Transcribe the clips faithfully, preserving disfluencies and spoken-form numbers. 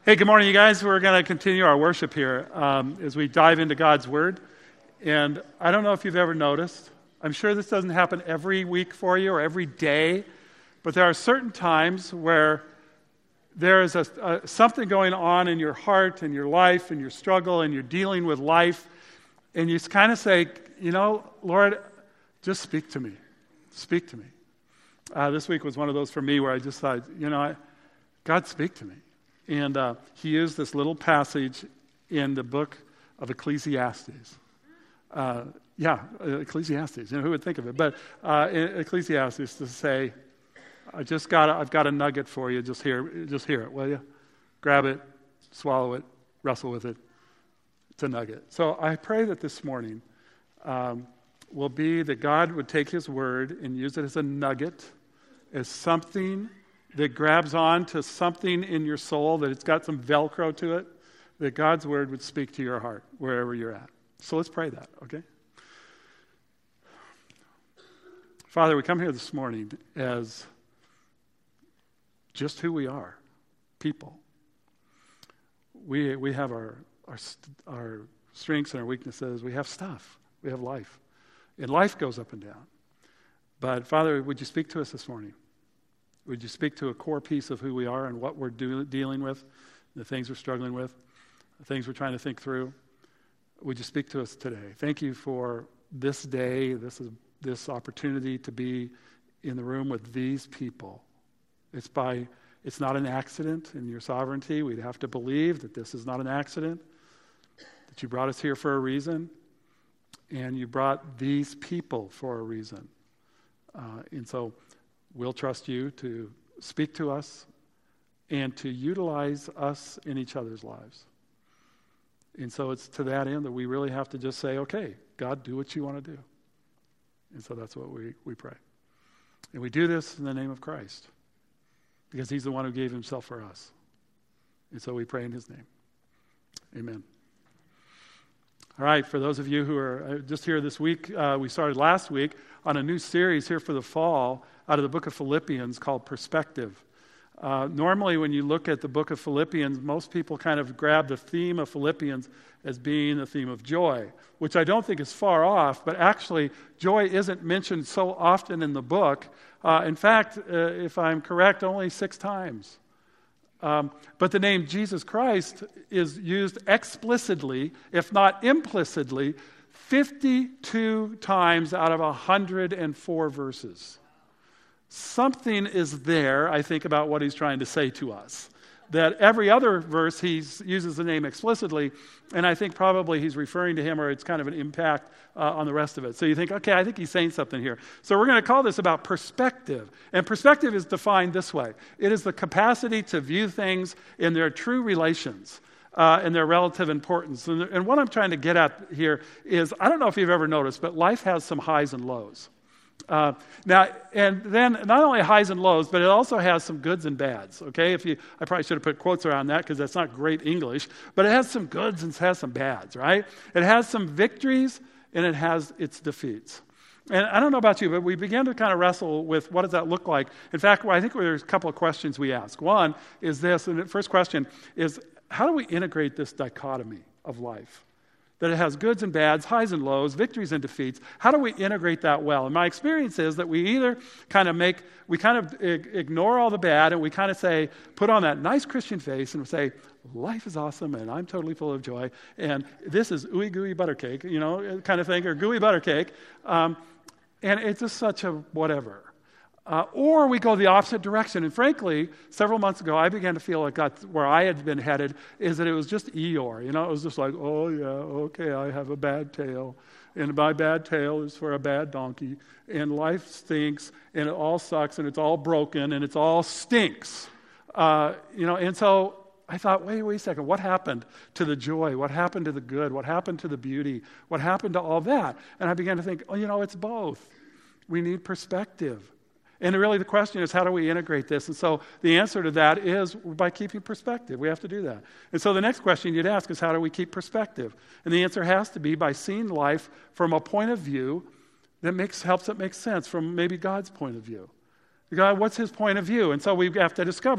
Hey, good morning, you guys. We're going to continue our worship here um, as we dive into God's Word. And I don't know if you've ever noticed, I'm sure this doesn't happen every week for you or every day, but there are certain times where there is a, a, something going on in your heart and your life and your struggle and you're dealing with life, and you kind of say, you know, Lord, just speak to me. Speak to me. Uh, this week was one of those for me where I just thought, you know, I, God, speak to me. And uh, he used this little passage in the book of Ecclesiastes. Uh, yeah, Ecclesiastes. You know, who would think of it? But uh, Ecclesiastes to say, I just got, a, I've got a nugget for you. Just hear, just hear it, will you? Grab it, swallow it, wrestle with it. It's a nugget. So I pray that this morning um, will be that God would take His word and use it as a nugget, as something that grabs on to something in your soul, that it's got some Velcro to it, that God's word would speak to your heart wherever you're at. So let's pray that, okay? Father, we come here this morning as just who we are, people. We we have our our our strengths and our weaknesses. We have stuff. We have life. And life goes up and down. But Father, would you speak to us this morning? Would you speak to a core piece of who we are and what we're do, dealing with, the things we're struggling with, the things we're trying to think through? Would you speak to us today? Thank you for this day, this is this opportunity to be in the room with these people. It's by it's not an accident in your sovereignty. We'd have to believe that this is not an accident, that you brought us here for a reason, and you brought these people for a reason. Uh, and so we'll trust you to speak to us and to utilize us in each other's lives. And so it's to that end that we really have to just say, okay, God, do what you want to do. And so that's what we, we pray. And we do this in the name of Christ, because He's the one who gave Himself for us. And so we pray in His name. Amen. All right, for those of you who are just here this week, uh, we started last week on a new series here for the fall out of the book of Philippians called Perspective. Uh, normally when you look at the book of Philippians, most people kind of grab the theme of Philippians as being the theme of joy, which I don't think is far off, but actually joy isn't mentioned so often in the book. Uh, in fact, uh, if I'm correct, only six times. Um, but the name Jesus Christ is used explicitly, if not implicitly, fifty-two times out of one hundred four verses. Something is there, I think, about what he's trying to say to us. That every other verse he uses the name explicitly, and I think probably he's referring to him, or it's kind of an impact uh, on the rest of it. So you think, okay, I think he's saying something here. So we're going to call this about perspective. And perspective is defined this way. It is the capacity to view things in their true relations uh, and their relative importance. And, and what I'm trying to get at here is, I don't know if you've ever noticed, but life has some highs and lows. Uh, now, and then not only highs and lows, but it also has some goods and bads, okay? If you, I probably should have put quotes around that because that's not great English, but it has some goods and it has some bads, right? It has some victories and it has its defeats. And I don't know about you, but we began to kind of wrestle with what does that look like. In fact, well, I think there's a couple of questions we ask. One is this, and the first question is, how do we integrate this dichotomy of life? That it has goods and bads, highs and lows, victories and defeats. How do we integrate that well? And my experience is that we either kind of make, we kind of ignore all the bad and we kind of say, put on that nice Christian face and say, life is awesome and I'm totally full of joy and this is ooey gooey butter cake, you know, kind of thing, or gooey butter cake. Um, and it's just such a whatever. Uh, or we go the opposite direction. And frankly, several months ago, I began to feel like that's where I had been headed, is that it was just Eeyore. You know, it was just like, oh, yeah, okay, I have a bad tail. And my bad tail is for a bad donkey. And life stinks, and it all sucks, and it's all broken, and it's all stinks. Uh, you know, and so I thought, wait, wait a second, what happened to the joy? What happened to the good? What happened to the beauty? What happened to all that? And I began to think, oh, you know, it's both. We need perspective. And really the question is, how do we integrate this? And so the answer to that is by keeping perspective. We have to do that. And so the next question you'd ask is, how do we keep perspective? And the answer has to be by seeing life from a point of view that makes helps it make sense from maybe God's point of view. God, what's His point of view? And so we have to discover,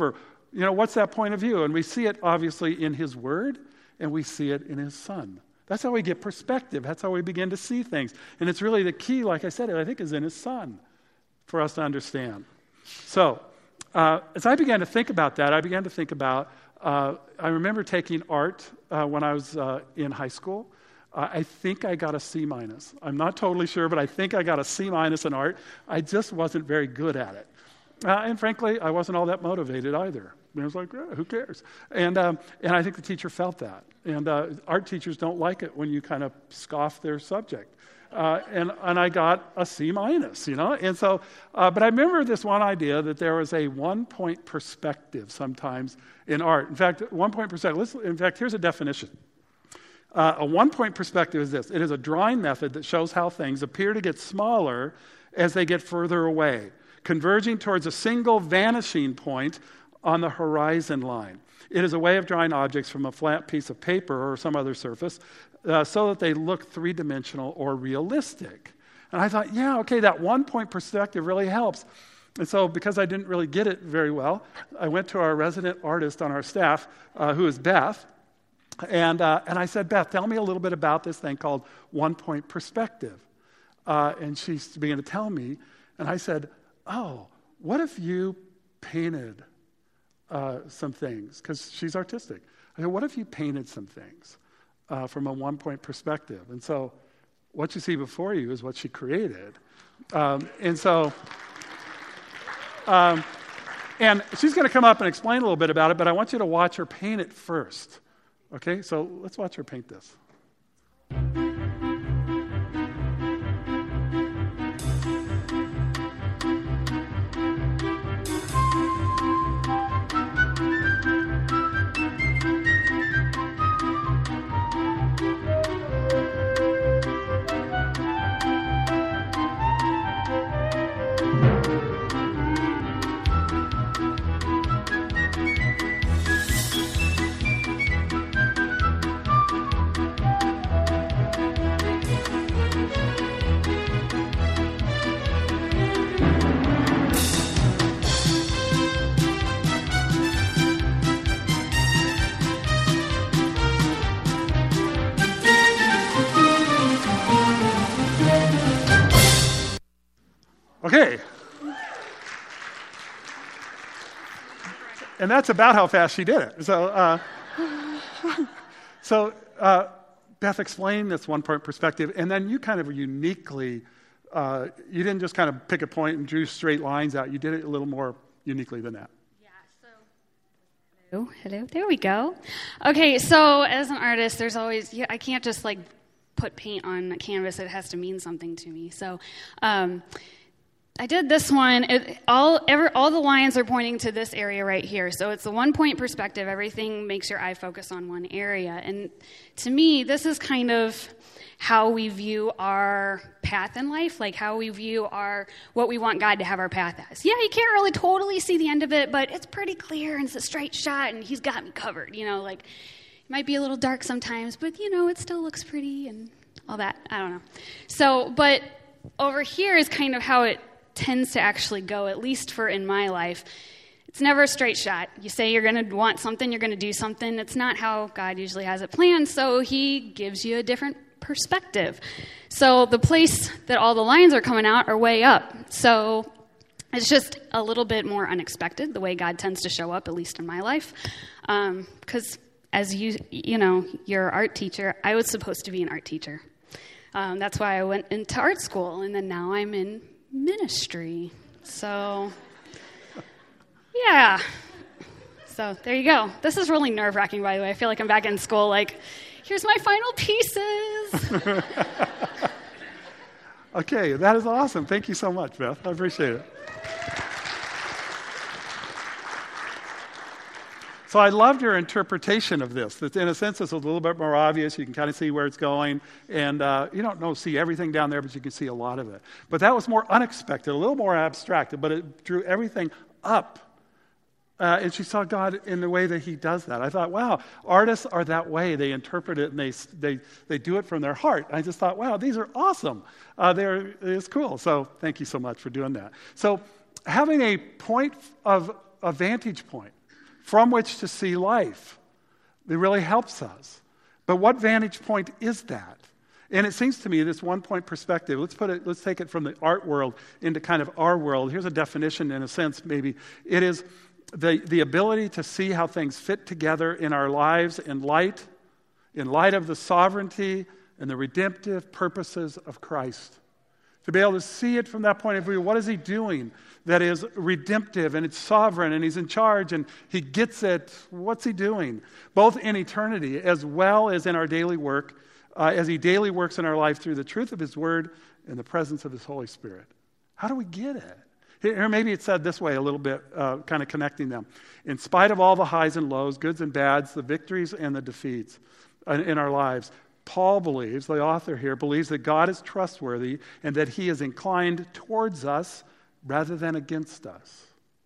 You know, what's that point of view? And we see it obviously in his word, and we see it in his son. That's how we get perspective. That's how we begin to see things. And it's really the key, like I said, I think is in his son for us to understand. So, uh, as I began to think about that, I began to think about, uh, I remember taking art uh, when I was uh, in high school. Uh, I think I got a C minus. I'm not totally sure, but I think I got a C minus in art. I just wasn't very good at it. Uh, and frankly, I wasn't all that motivated either. I was like, eh, who cares? And um, and I think the teacher felt that. And uh, art teachers don't like it when you kind of scoff their subject. Uh, and and I got a C minus, you know. And so, uh, but I remember this one idea that there was a one-point perspective sometimes in art. In fact, one-point perspective. Let's, in fact, here's a definition. Uh, a one-point perspective is this. It is a drawing method that shows how things appear to get smaller as they get further away, converging towards a single vanishing point on the horizon line. It is a way of drawing objects from a flat piece of paper or some other surface uh, so that they look three-dimensional or realistic. And I thought, yeah, okay, that one-point perspective really helps. And so because I didn't really get it very well, I went to our resident artist on our staff, uh, who is Beth, And uh, and I said, Beth, tell me a little bit about this thing called one-point perspective. Uh, and she began to tell me, and I said, oh, what if you painted uh, some things? Because she's artistic. I said, what if you painted some things uh, from a one-point perspective? And so what you see before you is what she created. Um, and so... Um, and she's going to come up and explain a little bit about it, but I want you to watch her paint it first. Okay, so let's watch her paint this. Okay. And that's about how fast she did it. So, uh, so uh, Beth explained this one-point perspective, and then you kind of uniquely, uh, you didn't just kind of pick a point and drew straight lines out. You did it a little more uniquely than that. Yeah. So, hello, hello. There we go. Okay. So, as an artist, there's always I can't just like put paint on a canvas. It has to mean something to me. So. Um, I did this one. It, all ever, all the lines are pointing to this area right here. So it's a one-point perspective. Everything makes your eye focus on one area. And to me, this is kind of how we view our path in life, like how we view our what we want God to have our path as. Yeah, you can't really totally see the end of it, but it's pretty clear, and it's a straight shot, and He's got me covered. You know, like it might be a little dark sometimes, but, you know, it still looks pretty and all that. I don't know. So, but over here is kind of how it tends to actually go, at least for in my life. It's never a straight shot. You say you're going to want something, you're going to do something. It's not how God usually has it planned, so He gives you a different perspective. So the place that all the lines are coming out are way up. So it's just a little bit more unexpected, the way God tends to show up, at least in my life. Because um, as you, you know, you're an art teacher, I was supposed to be an art teacher. Um, that's why I went into art school, and then now I'm in ministry. So, yeah. So, there you go. This is really nerve-wracking, by the way. I feel like I'm back in school, like, here's my final pieces. Okay, that is awesome. Thank you so much, Beth. I appreciate it. So I loved your interpretation of this. That in a sense, it's a little bit more obvious. You can kind of see where it's going. And uh, you don't know, see everything down there, but you can see a lot of it. But that was more unexpected, a little more abstracted, but it drew everything up. Uh, and she saw God in the way that He does that. I thought, wow, artists are that way. They interpret it and they they they do it from their heart. I just thought, wow, these are awesome. Uh, they're it's cool. So thank you so much for doing that. So having a point of a vantage point from which to see life. It really helps us. But what vantage point is that? And it seems to me this one-point perspective, let's put it, let's take it from the art world into kind of our world. Here's a definition in a sense, maybe. It is the, the ability to see how things fit together in our lives in light, in light of the sovereignty and the redemptive purposes of Christ. To be able to see it from that point of view, what is he doing that is redemptive and it's sovereign and he's in charge and he gets it? What's he doing? Both in eternity as well as in our daily work, uh, as he daily works in our life through the truth of his word and the presence of his Holy Spirit. How do we get it? Here, maybe it's said this way a little bit, uh, kind of connecting them. In spite of all the highs and lows, goods and bads, the victories and the defeats in, in our lives, Paul believes, the author here, believes that God is trustworthy and that he is inclined towards us rather than against us.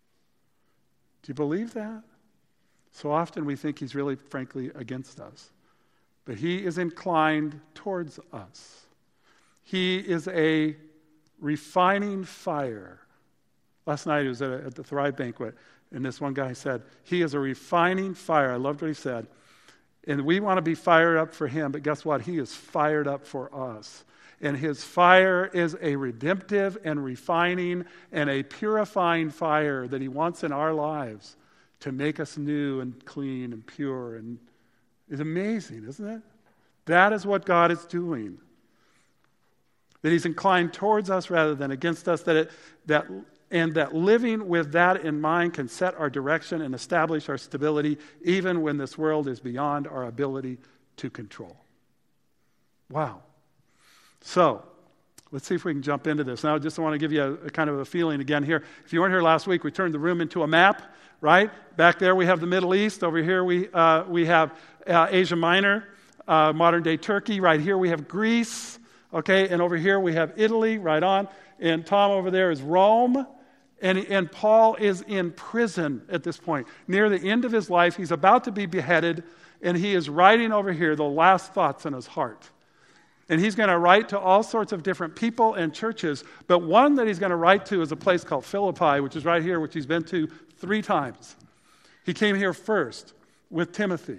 Do you believe that? So often we think he's really, frankly, against us. But he is inclined towards us. He is a refining fire. Last night I was at, a, at the Thrive banquet, and this one guy said, he is a refining fire. I loved what he said. And we want to be fired up for him, but guess what? He is fired up for us. And his fire is a redemptive and refining and a purifying fire that he wants in our lives to make us new and clean and pure. And it's amazing, isn't it? That is what God is doing. That he's inclined towards us rather than against us, that it, that and that living with that in mind can set our direction and establish our stability even when this world is beyond our ability to control. Wow. So, let's see if we can jump into this. Now, I just want to give you a, a kind of a feeling again here. If you weren't here last week, we turned the room into a map, right? Back there we have the Middle East. Over here we uh, we have uh, Asia Minor, uh, modern-day Turkey. Right here we have Greece, okay? And over here we have Italy, right on. And Tom over there is Rome. And, and Paul is in prison at this point. Near the end of his life, he's about to be beheaded, and he is writing over here the last thoughts in his heart. And he's going to write to all sorts of different people and churches, but one that he's going to write to is a place called Philippi, which is right here, which he's been to three times. He came here first with Timothy.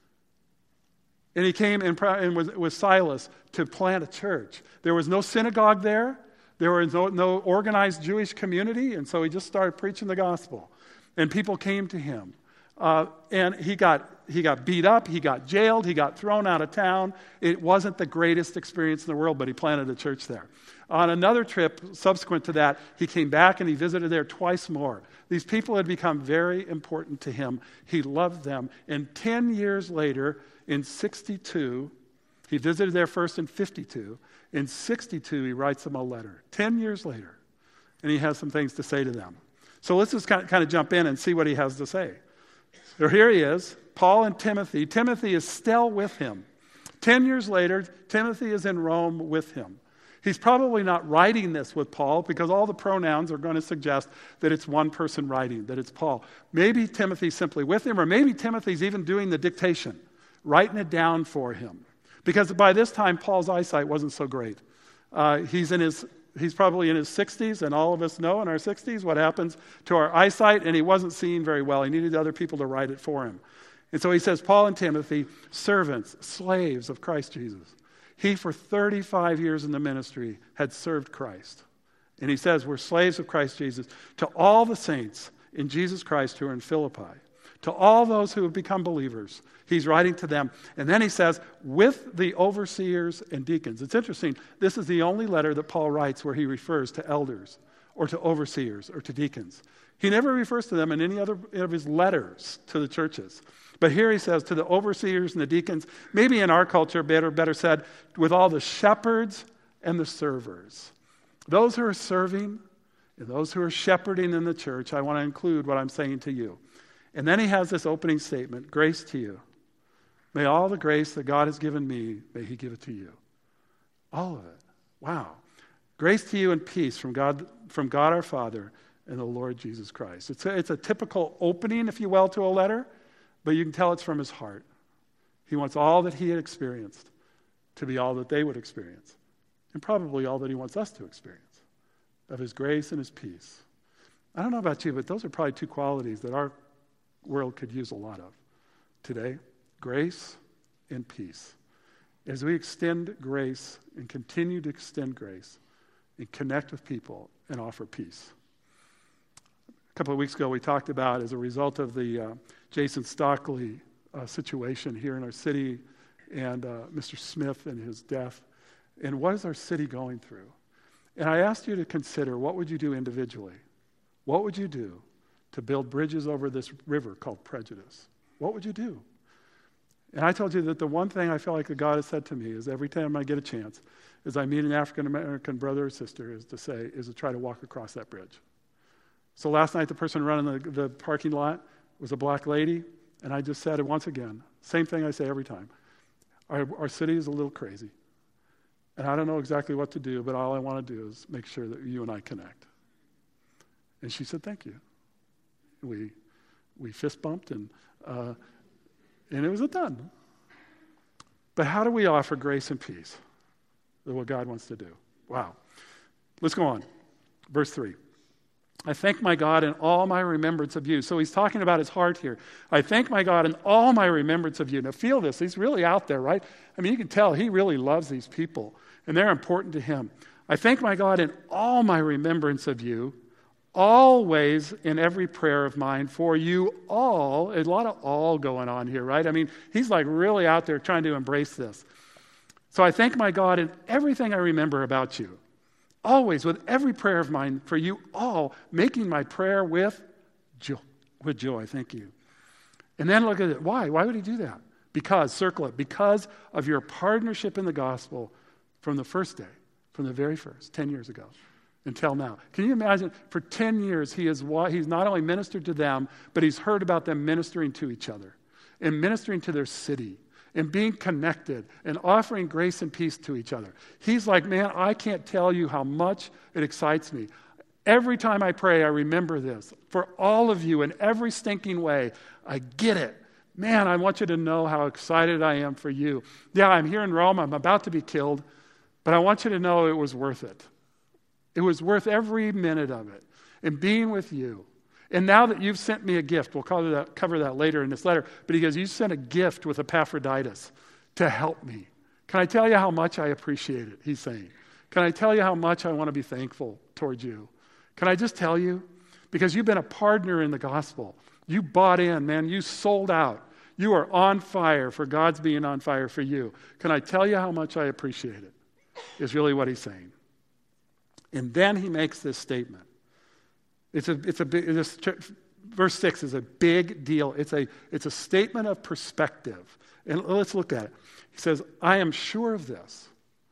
And he came in, in with, with Silas to plant a church. There was no synagogue there. There was no, no organized Jewish community, and so he just started preaching the gospel. And people came to him. Uh, and he got he got beat up, he got jailed, he got thrown out of town. It wasn't the greatest experience in the world, but he planted a church there. On another trip subsequent to that, he came back and he visited there twice more. These people had become very important to him. He loved them. And ten years later, in sixty-two, he visited there first in fifty-two. In sixty-two, he writes them a letter. Ten years later. And he has some things to say to them. So let's just kind of, kind of jump in and see what he has to say. So here he is, Paul and Timothy. Timothy is still with him. Ten years later, Timothy is in Rome with him. He's probably not writing this with Paul because all the pronouns are going to suggest that it's one person writing, that it's Paul. Maybe Timothy's simply with him, or maybe Timothy's even doing the dictation, writing it down for him. Because by this time, Paul's eyesight wasn't so great. Uh, he's in his he's probably in his sixties, and all of us know in our sixties what happens to our eyesight, and he wasn't seeing very well. He needed other people to write it for him. And so he says, Paul and Timothy, servants, slaves of Christ Jesus. He, for thirty-five years in the ministry, had served Christ. And he says, we're slaves of Christ Jesus. To all the saints in Jesus Christ who are in Philippi, to all those who have become believers, he's writing to them. And then he says, with the overseers and deacons. It's interesting. This is the only letter that Paul writes where he refers to elders or to overseers or to deacons. He never refers to them in any other of his letters to the churches. But here he says to the overseers and the deacons, maybe in our culture, better, better said, with all the shepherds and the servers. Those who are serving and those who are shepherding in the church, I want to include what I'm saying to you. And then he has this opening statement, grace to you. May all the grace that God has given me, may he give it to you. All of it. Wow. Grace to you and peace from God, from God our Father and the Lord Jesus Christ. It's a, it's a typical opening, if you will, to a letter, but you can tell it's from his heart. He wants all that he had experienced to be all that they would experience, and probably all that he wants us to experience, of his grace and his peace. I don't know about you, but those are probably two qualities that our world could use a lot of today. Grace and peace. As we extend grace and continue to extend grace and connect with people and offer peace. A couple of weeks ago, we talked about, as a result of the uh, Jason Stockley uh, situation here in our city and uh, Mister Smith and his death, and what is our city going through? And I asked you to consider, what would you do individually? What would you do to build bridges over this river called prejudice? What would you do? And I told you that the one thing I feel like that God has said to me is every time I get a chance, as I meet an African-American brother or sister, is to say, is to try to walk across that bridge. So last night, the person running the, the parking lot was a black lady, and I just said it once again, same thing I say every time. Our, our city is a little crazy, and I don't know exactly what to do, but all I want to do is make sure that you and I connect. And she said, thank you. We we fist bumped, and uh, and it was done. But how do we offer grace and peace? That's what God wants to do. Wow. Let's go on. Verse three. I thank my God in all my remembrance of you. So he's talking about his heart here. I thank my God in all my remembrance of you. Now feel this. He's really out there, right? I mean, you can tell he really loves these people, and they're important to him. I thank my God in all my remembrance of you, always in every prayer of mine for you all. A lot of all going on here, right? I mean, he's like really out there trying to embrace this. So I thank my God in everything I remember about you. Always, with every prayer of mine, for you all, making my prayer with joy. With joy, thank you. And then look at it. Why? Why would he do that? Because, circle it, because of your partnership in the gospel from the first day, from the very first, ten years ago, until now. Can you imagine? For ten years, he has, he's not only ministered to them, but he's heard about them ministering to each other and ministering to their city, and being connected and offering grace and peace to each other. He's like, man, I can't tell you how much it excites me. Every time I pray, I remember this. For all of you in every stinking way, I get it. Man, I want you to know how excited I am for you. Yeah, I'm here in Rome. I'm about to be killed. But I want you to know it was worth it. It was worth every minute of it. And being with you. And now that you've sent me a gift, we'll cover that, cover that later in this letter, but he goes, you sent a gift with Epaphroditus to help me. Can I tell you how much I appreciate it, he's saying. Can I tell you how much I want to be thankful towards you? Can I just tell you? Because you've been a partner in the gospel. You bought in, man. You sold out. You are on fire for God's being on fire for you. Can I tell you how much I appreciate it? Is really what he's saying. And then he makes this statement. It's a, it's a big, this, verse six is a big deal. It's a, it's a statement of perspective. And let's look at it. He says, I am sure of this.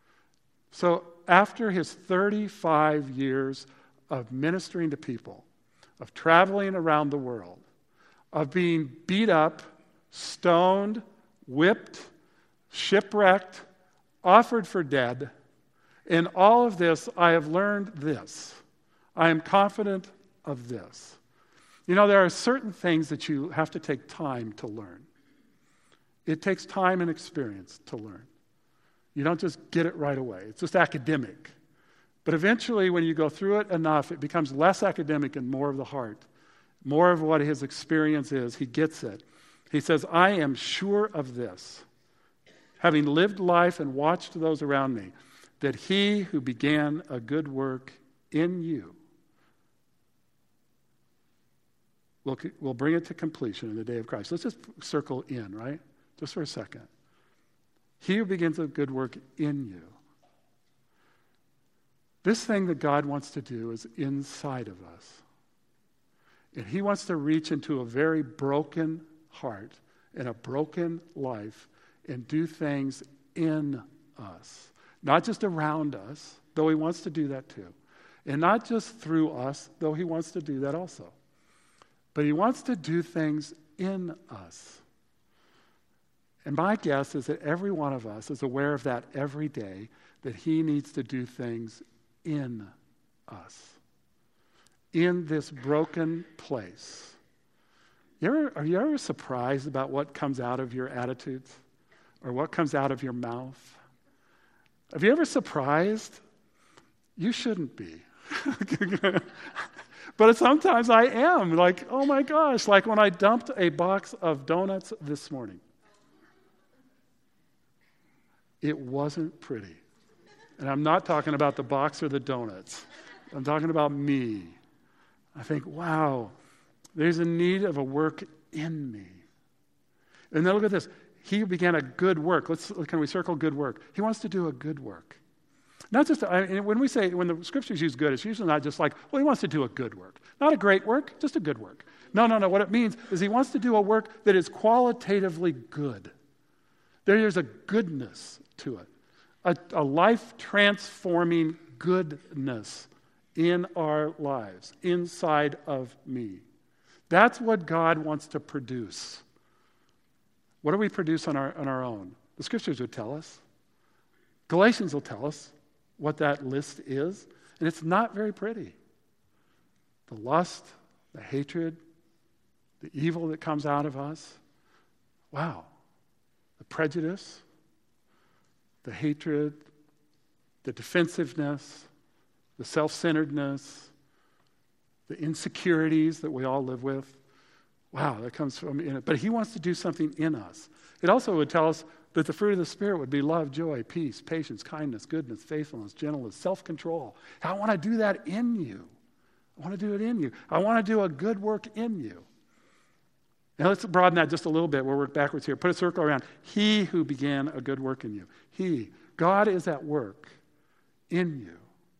So after his thirty-five years of ministering to people, of traveling around the world, of being beat up, stoned, whipped, shipwrecked, offered for dead, in all of this, I have learned this. I am confident of this. You know, there are certain things that you have to take time to learn. It takes time and experience to learn. You don't just get it right away. It's just academic. But eventually, when you go through it enough, it becomes less academic and more of the heart. More of what his experience is. He gets it. He says, I am sure of this, having lived life and watched those around me, that he who began a good work in you will, will bring it to completion in the day of Christ. Let's just circle in, right? Just for a second. He who begins a good work in you. This thing that God wants to do is inside of us. And he wants to reach into a very broken heart and a broken life and do things in us. Not just around us, though he wants to do that too. And not just through us, though he wants to do that also. But he wants to do things in us. And my guess is that every one of us is aware of that every day, that he needs to do things in us. In this broken place. You ever, are you ever surprised about what comes out of your attitudes? Or what comes out of your mouth? Have you ever surprised? You shouldn't be. But sometimes I am like, oh my gosh, like when I dumped a box of donuts this morning. It wasn't pretty. And I'm not talking about the box or the donuts. I'm talking about me. I think, wow, there's a need of a work in me. And then look at this. He began a good work. Let's can we circle good work? He wants to do a good work. Not just, I mean, when we say, when the scriptures use good, it's usually not just like, well, he wants to do a good work. Not a great work, just a good work. No, no, no. What it means is he wants to do a work that is qualitatively good. There's a goodness to it. A, a life-transforming goodness in our lives, inside of me. That's what God wants to produce. What do we produce on our, on our own? The scriptures would tell us. Galatians will tell us what that list is, and it's not very pretty. The lust, the hatred, the evil that comes out of us. Wow. The prejudice, the hatred, the defensiveness, the self-centeredness, the insecurities that we all live with. Wow, that comes from in it. But he wants to do something in us. It also would tell us that the fruit of the Spirit would be love, joy, peace, patience, kindness, goodness, faithfulness, gentleness, self-control. I want to do that in you. I want to do it in you. I want to do a good work in you. Now let's broaden that just a little bit. We'll work backwards here. Put a circle around. He who began a good work in you. He. God is at work in you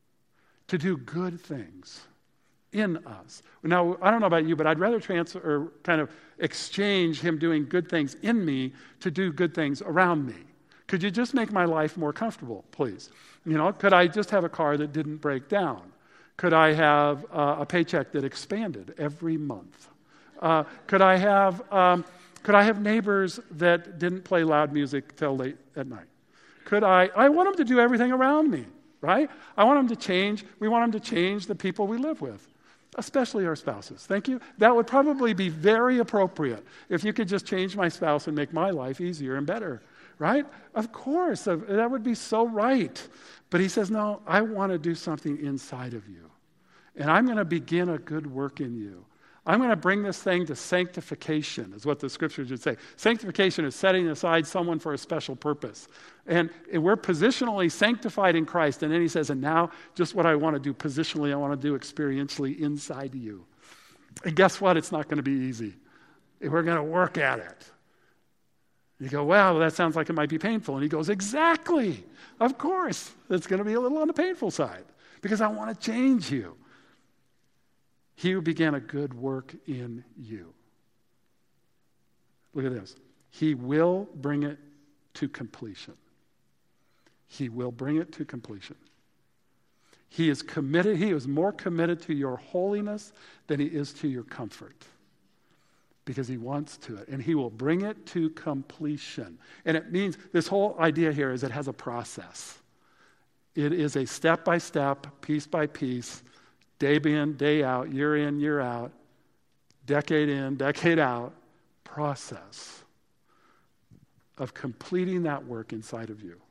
to do good things in us. Now, I don't know about you, but I'd rather transfer or kind of exchange him doing good things in me to do good things around me. Could you just make my life more comfortable, please? You know, could I just have a car that didn't break down? Could I have uh, a paycheck that expanded every month? Uh, could I have um, could I have neighbors that didn't play loud music till late at night? Could I? I want them to do everything around me, right? I want them to change. We want them to change the people we live with, especially our spouses. Thank you. That would probably be very appropriate if you could just change my spouse and make my life easier and better, right? Of course, that would be so right. But he says, no, I want to do something inside of you. And I'm going to begin a good work in you. I'm going to bring this thing to sanctification, is what the scriptures would say. Sanctification is setting aside someone for a special purpose. And we're positionally sanctified in Christ. And then he says, and now just what I want to do positionally, I want to do experientially inside you. And guess what? It's not going to be easy. We're going to work at it. You go, well, that sounds like it might be painful. And he goes, exactly. Of course. It's going to be a little on the painful side because I want to change you. He who began a good work in you. Look at this. He will bring it to completion. He will bring it to completion. He is committed. He is more committed to your holiness than he is to your comfort. Because he wants to it. And he will bring it to completion. And it means, this whole idea here is it has a process. It is a step-by-step, piece-by-piece, day in, day out, year in, year out, decade in, decade out, process of completing that work inside of you.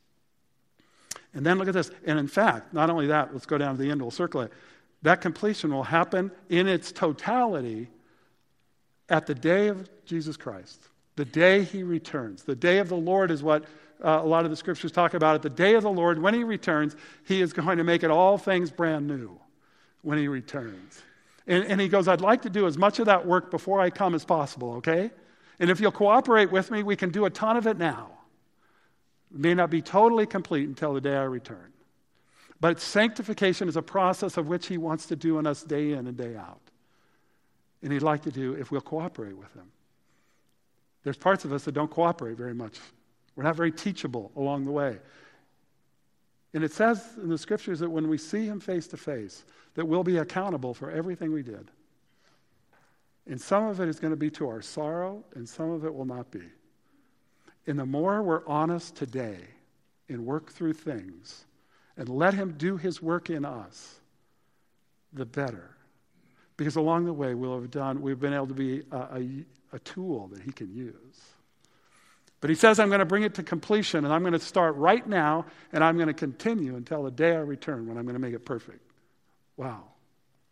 And then look at this. And in fact, not only that, let's go down to the end, we'll circle it. That completion will happen in its totality at the day of Jesus Christ, the day he returns. The day of the Lord is what uh, a lot of the scriptures talk about. At the day of the Lord, when he returns, he is going to make it all things brand new when he returns. And, and he goes, I'd like to do as much of that work before I come as possible, okay? And if you'll cooperate with me, we can do a ton of it now. It may not be totally complete until the day I return. But sanctification is a process of which he wants to do in us day in and day out. And he'd like to do if we'll cooperate with him. There's parts of us that don't cooperate very much. We're not very teachable along the way. And it says in the scriptures that when we see him face to face, that we'll be accountable for everything we did. And some of it is going to be to our sorrow, and some of it will not be. And the more we're honest today and work through things and let him do his work in us, the better. Because along the way, we'll have done, we've been able to be a, a, a tool that he can use. But he says, I'm going to bring it to completion, and I'm going to start right now, and I'm going to continue until the day I return when I'm going to make it perfect. Wow.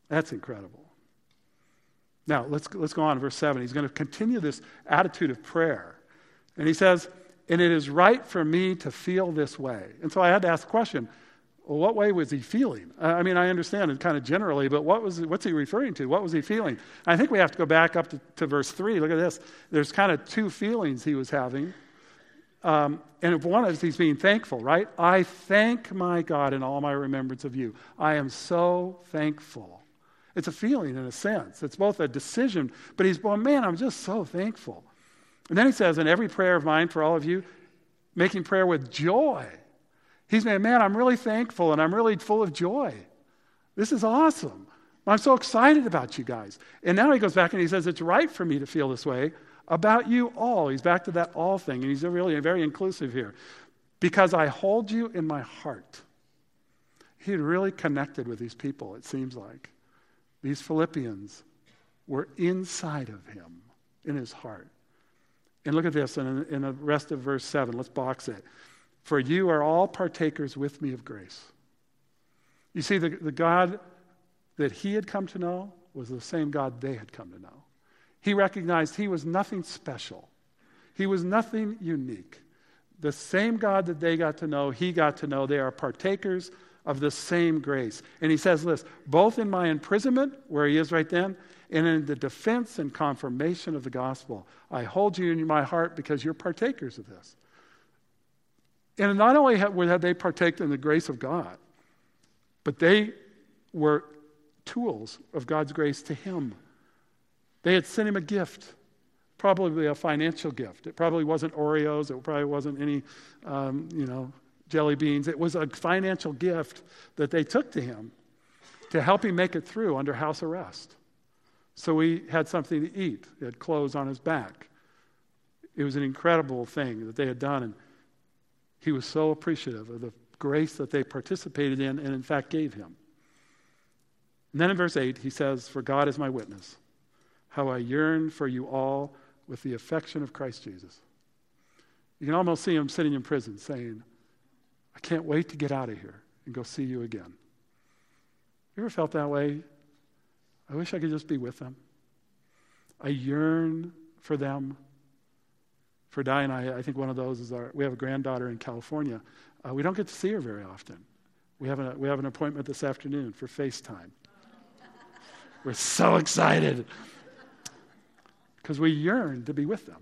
That's incredible. Now, let's, let's go on to verse seven. He's going to continue this attitude of prayer. And he says, and it is right for me to feel this way. And so I had to ask the question, well, what way was he feeling? I mean, I understand it kind of generally, but what was what's he referring to? What was he feeling? I think we have to go back up to, to verse three. Look at this. There's kind of two feelings he was having. Um, and one is he's being thankful, right? I thank my God in all my remembrance of you. I am so thankful. It's a feeling in a sense. It's both a decision, but he's going, man, I'm just so thankful. And then he says, in every prayer of mine for all of you, making prayer with joy. He's saying, man, I'm really thankful and I'm really full of joy. This is awesome. I'm so excited about you guys. And now he goes back and he says, it's right for me to feel this way about you all. He's back to that all thing. And he's really very inclusive here. Because I hold you in my heart. He had really connected with these people, it seems like. These Philippians were inside of him, in his heart. And look at this in, in the rest of verse seven. Let's box it. For you are all partakers with me of grace. You see, the, the God that he had come to know was the same God they had come to know. He recognized he was nothing special. He was nothing unique. The same God that they got to know, he got to know. They are partakers of the same grace. And he says this, both in my imprisonment, where he is right then, and in the defense and confirmation of the gospel. I hold you in my heart because you're partakers of this. And not only had, had they partaken in the grace of God, but they were tools of God's grace to him. They had sent him a gift, probably a financial gift. It probably wasn't Oreos. It probably wasn't any, um, you know, jelly beans. It was a financial gift that they took to him to help him make it through under house arrest. So he had something to eat. He had clothes on his back. It was an incredible thing that they had done, and he was so appreciative of the grace that they participated in and in fact gave him. And then in verse eight, he says, for God is my witness, how I yearn for you all with the affection of Christ Jesus. You can almost see him sitting in prison saying, I can't wait to get out of here and go see you again. You ever felt that way? I wish I could just be with them. I yearn for them. For Di and I, I think one of those is our, we have a granddaughter in California. Uh, we don't get to see her very often. We have, a, we have an appointment this afternoon for FaceTime. We're so excited. Because we yearn to be with them.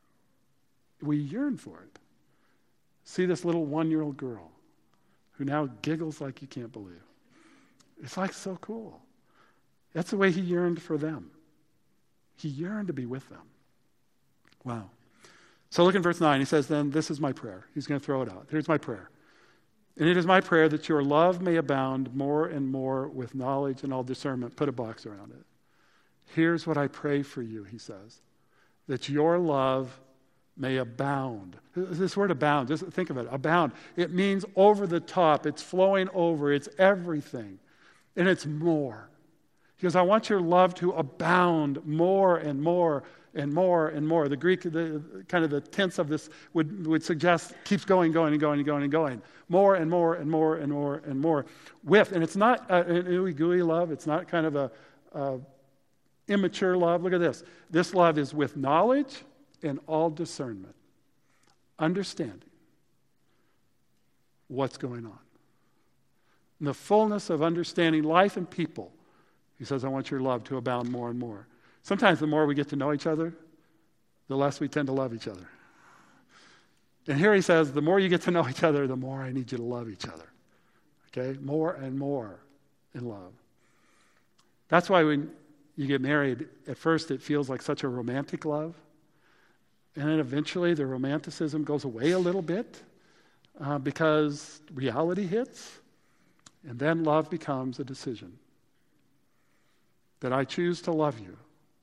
We yearn for it. See this little one-year-old girl who now giggles like you can't believe. It's like so cool. That's the way he yearned for them. He yearned to be with them. Wow. So look in verse nine. He says, then, this is my prayer. He's going to throw it out. Here's my prayer. And it is my prayer that your love may abound more and more with knowledge and all discernment. Put a box around it. Here's what I pray for you, he says. That your love may abound. This word abound, just think of it. Abound. It means over the top. It's flowing over. It's everything. And it's more. Because I want your love to abound more and more and more and more. The Greek, the kind of the tense of this would, would suggest keeps going, going, and going, and going, and going. More and more and more and more and more. With, and it's not an ooey gooey love. It's not kind of a, a immature love. Look at this. This love is with knowledge and all discernment. Understanding what's going on. In the fullness of understanding life and people, he says, I want your love to abound more and more. Sometimes the more we get to know each other, the less we tend to love each other. And here he says, the more you get to know each other, the more I need you to love each other. Okay? More and more in love. That's why when you get married, at first it feels like such a romantic love. And then eventually the romanticism goes away a little bit uh, because reality hits. And then love becomes a decision. That I choose to love you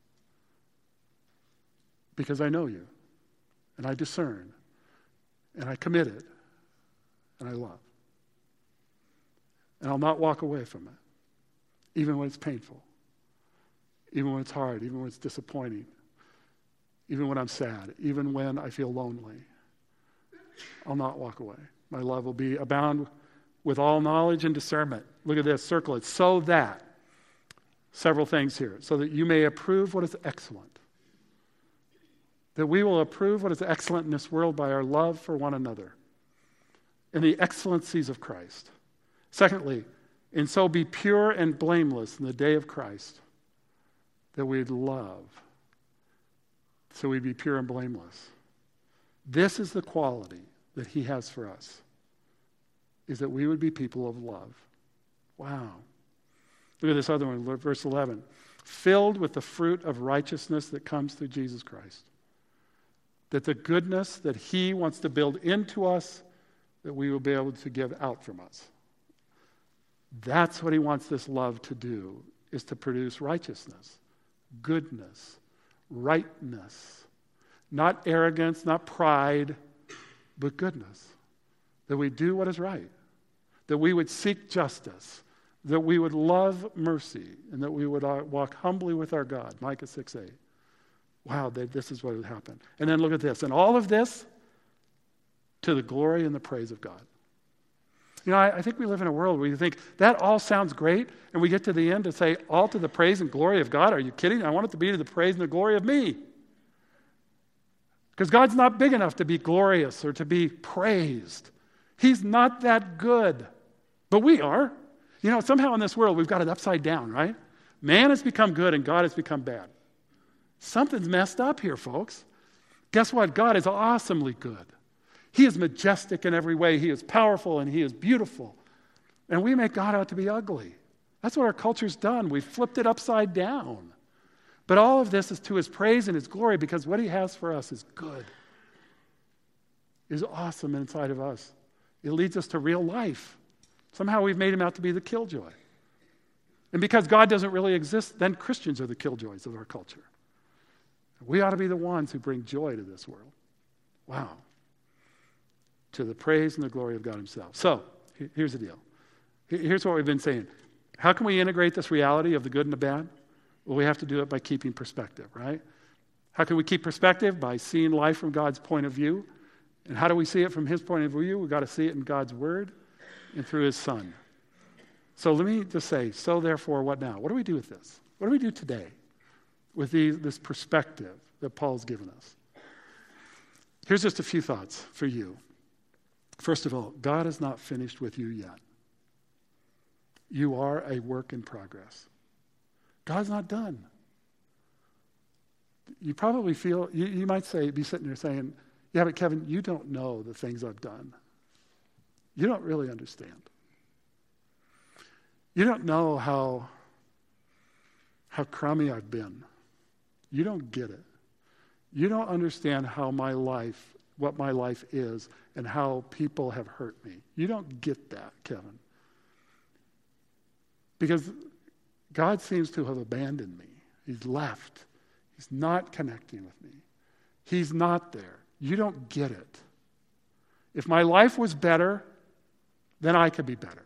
because I know you, and I discern, and I commit it, and I love. And I'll not walk away from it, even when it's painful, even when it's hard, even when it's disappointing, even when I'm sad, even when I feel lonely. I'll not walk away. My love will be abound with all knowledge and discernment. Look at this, circle it. So that several things here. So that you may approve what is excellent. That we will approve what is excellent in this world by our love for one another and the excellencies of Christ. Secondly, and so be pure and blameless in the day of Christ, that we'd love, so we'd be pure and blameless. This is the quality that he has for us, is that we would be people of love. Wow. Look at this other one, verse eleven. Filled with the fruit of righteousness that comes through Jesus Christ. That the goodness that he wants to build into us, that we will be able to give out from us. That's what he wants this love to do, is to produce righteousness, goodness, rightness. Not arrogance, not pride, but goodness. That we do what is right. That we would seek justice. That we would love mercy. And that we would walk humbly with our God. Micah six eight. Wow, this is what would happen. And then look at this. And all of this to the glory and the praise of God. You know, I, I think we live in a world where you think, that all sounds great, and we get to the end to say, all to the praise and glory of God. Are you kidding? I want it to be to the praise and the glory of me. Because God's not big enough to be glorious or to be praised. He's not that good. But we are. You know, somehow in this world, we've got it upside down, right? Man has become good and God has become bad. Something's messed up here, folks. Guess what? God is awesomely good. He is majestic in every way. He is powerful and he is beautiful. And we make God out to be ugly. That's what our culture's done. We've flipped it upside down. But all of this is to his praise and his glory, because what he has for us is good. Is awesome inside of us. It leads us to real life. Somehow we've made him out to be the killjoy. And because God doesn't really exist, then Christians are the killjoys of our culture. We ought to be the ones who bring joy to this world. Wow. To the praise and the glory of God himself. So, here's the deal. Here's what we've been saying. How can we integrate this reality of the good and the bad? Well, we have to do it by keeping perspective, right? How can we keep perspective? By seeing life from God's point of view. And how do we see it from his point of view? We've got to see it in God's word and through his son. So let me just say, so therefore, what now? What do we do with this? What do we do today with these, this perspective that Paul's given us? Here's just a few thoughts for you. First of all, God is not finished with you yet. You are a work in progress. God's not done. You probably feel, you, you might say, be sitting there saying, yeah, but Kevin, you don't know the things I've done. You don't really understand. You don't know how, how crummy I've been. You don't get it. You don't understand how my life, what my life is, and how people have hurt me. You don't get that, Kevin. Because God seems to have abandoned me. He's left. He's not connecting with me. He's not there. You don't get it. If my life was better, then I could be better.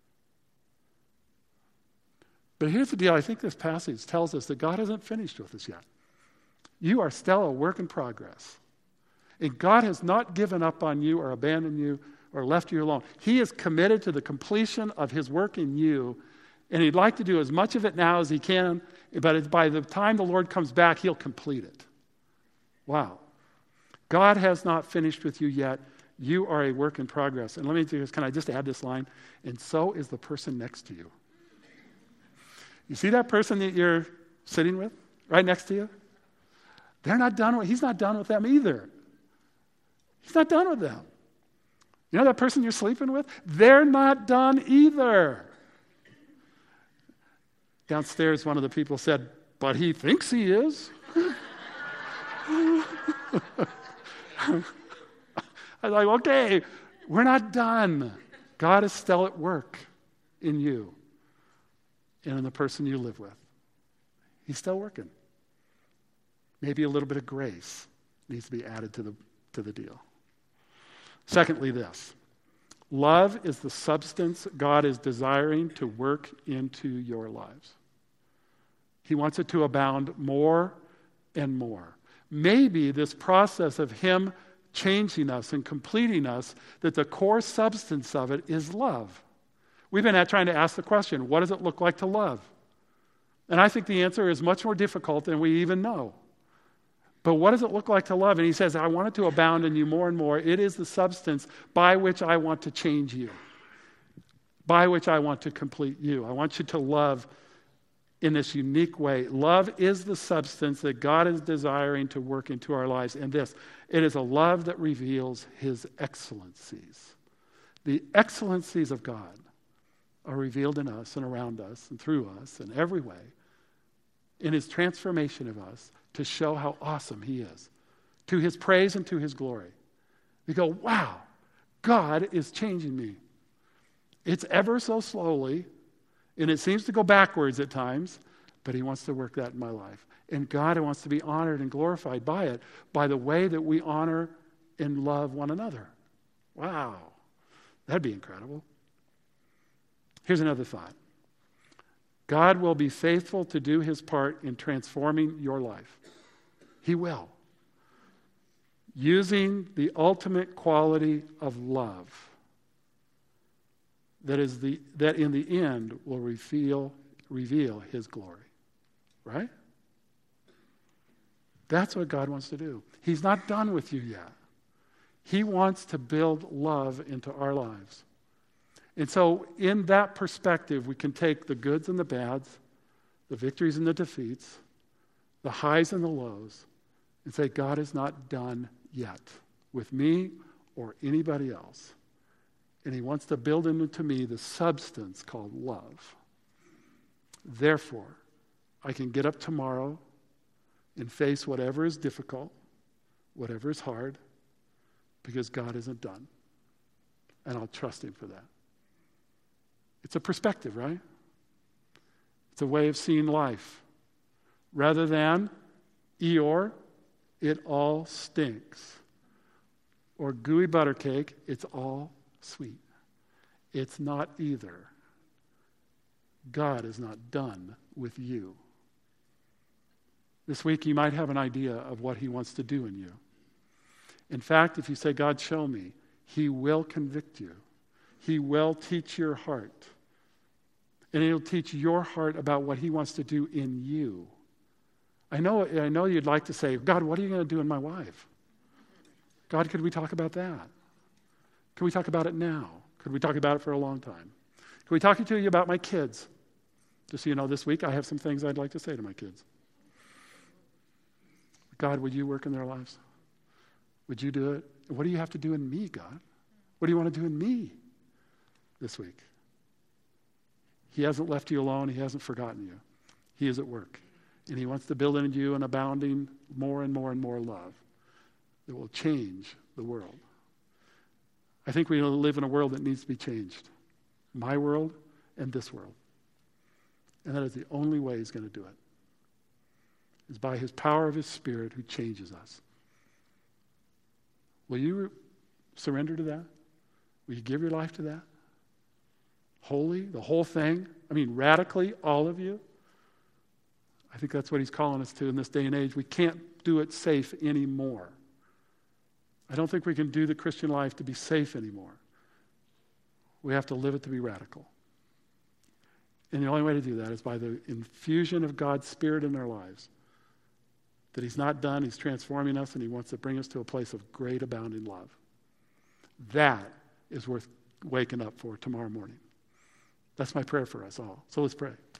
But here's the deal. I think this passage tells us that God hasn't finished with us yet. You are still a work in progress. And God has not given up on you or abandoned you or left you alone. He is committed to the completion of his work in you. And he'd like to do as much of it now as he can, but by the time the Lord comes back, he'll complete it. Wow. God has not finished with you yet. You are a work in progress. And let me just, can I just add this line? And so is the person next to you. You see that person that you're sitting with, right next to you? They're not done with, he's not done with them either. He's not done with them. You know that person you're sleeping with? They're not done either. Downstairs, one of the people said, but he thinks he is. I was like, okay, we're not done. God is still at work in you and in the person you live with. He's still working. Maybe a little bit of grace needs to be added to the, to the deal. Secondly, this. Love is the substance God is desiring to work into your lives. He wants it to abound more and more. Maybe this process of him changing us and completing us, that the core substance of it is love. We've been at trying to ask the question, what does it look like to love? And I think the answer is much more difficult than we even know. But what does it look like to love? And he says, I want it to abound in you more and more. It is the substance by which I want to change you, by which I want to complete you. I want you to love in this unique way. Love is the substance that God is desiring to work into our lives. And this, it is a love that reveals his excellencies. The excellencies of God are revealed in us and around us and through us in every way, in his transformation of us to show how awesome he is, to his praise and to his glory. We go, wow, God is changing me. It's ever so slowly, and it seems to go backwards at times, but he wants to work that in my life. And God wants to be honored and glorified by it, by the way that we honor and love one another. Wow, that'd be incredible. Here's another thought. God will be faithful to do his part in transforming your life. He will. Using the ultimate quality of love that is the that in the end will reveal reveal his glory. Right? That's what God wants to do. He's not done with you yet. He wants to build love into our lives. And so in that perspective, we can take the goods and the bads, the victories and the defeats, the highs and the lows, and say, God is not done yet with me or anybody else. And he wants to build into me the substance called love. Therefore, I can get up tomorrow and face whatever is difficult, whatever is hard, because God isn't done. And I'll trust him for that. It's a perspective, right? It's a way of seeing life. Rather than Eeyore, it all stinks. Or gooey butter cake, it's all sweet. It's not either. God is not done with you. This week you might have an idea of what he wants to do in you. In fact, if you say, God, show me, he will convict you. He will teach your heart. And he'll teach your heart about what he wants to do in you. I know, I know you'd like to say, God, what are you going to do in my life? God, could we talk about that? Could we talk about it now? Could we talk about it for a long time? Could we talk to you about my kids? Just so you know, this week I have some things I'd like to say to my kids. God, would you work in their lives? Would you do it? What do you have to do in me, God? What do you want to do in me this week? He hasn't left you alone. He hasn't forgotten you. He is at work. And he wants to build in you an abounding more and more and more love that will change the world. I think we live in a world that needs to be changed. My world and this world. And that is the only way he's going to do it. Is by his power of his Spirit who changes us. Will you surrender to that? Will you give your life to that? Wholly, the whole thing? I mean, radically, all of you? I think that's what he's calling us to in this day and age. We can't do it safe anymore. I don't think we can do the Christian life to be safe anymore. We have to live it to be radical. And the only way to do that is by the infusion of God's Spirit in our lives. That he's not done, he's transforming us, and he wants to bring us to a place of great abounding love. That is worth waking up for tomorrow morning. That's my prayer for us all. So let's pray.